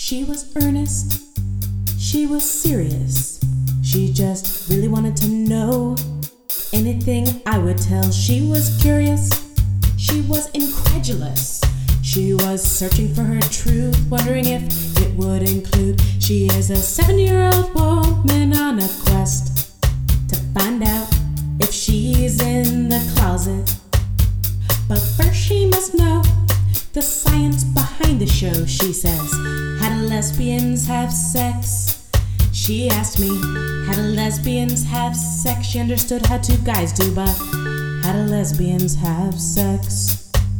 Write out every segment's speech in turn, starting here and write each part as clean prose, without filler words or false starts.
She was earnest, she was serious. She just really wanted to know anything I would tell. She was curious, she was incredulous. She was searching for her truth, wondering if it would include. She is a 7-year-old woman on a quest to find out if she's in the closet. But first she must know the science behind the show. She says, how do lesbians have sex? She asked me, how do lesbians have sex? She understood how two guys do, but how do lesbians have sex?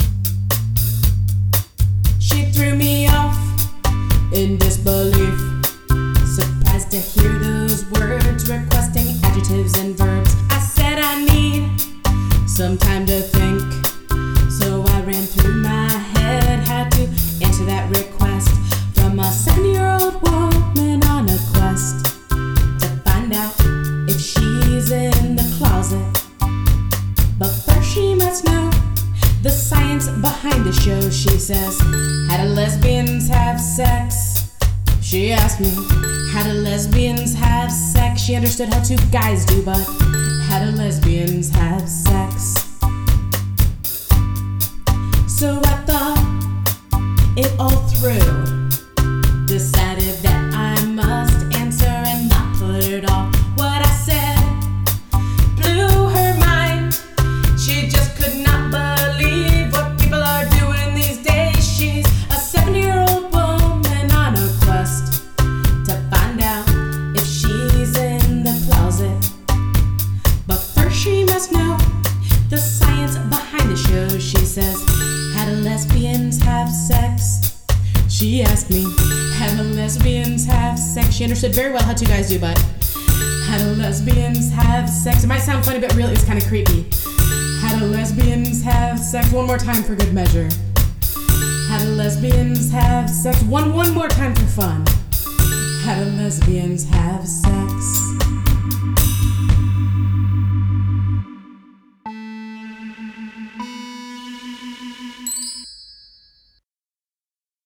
She threw me off in disbelief, surprised to hear those words, requesting adjectives and verbs. I said I need some time to think, so I ran through my head how to answer that request from a 7-year-old woman on a quest to find out if she's in the closet. But first she must know the science behind the show. She says, how do lesbians have sex? She asked me, how do lesbians have sex? She understood how two guys do, but how do lesbians have sex? So I thought it all through, decided that I must answer and not put it off. What I said blew her mind. She just could not believe what people are doing these days. She's a 7-year-old woman on a quest to find out if she's in the closet. But first she must know the science behind the show. She says, how do lesbians have sex? She asked me, how do lesbians have sex? She understood very well how two guys do, but how do lesbians have sex? It might sound funny, but really it's kind of creepy. How do lesbians have sex? One more time for good measure. How do lesbians have sex? One more time for fun. How do lesbians have sex?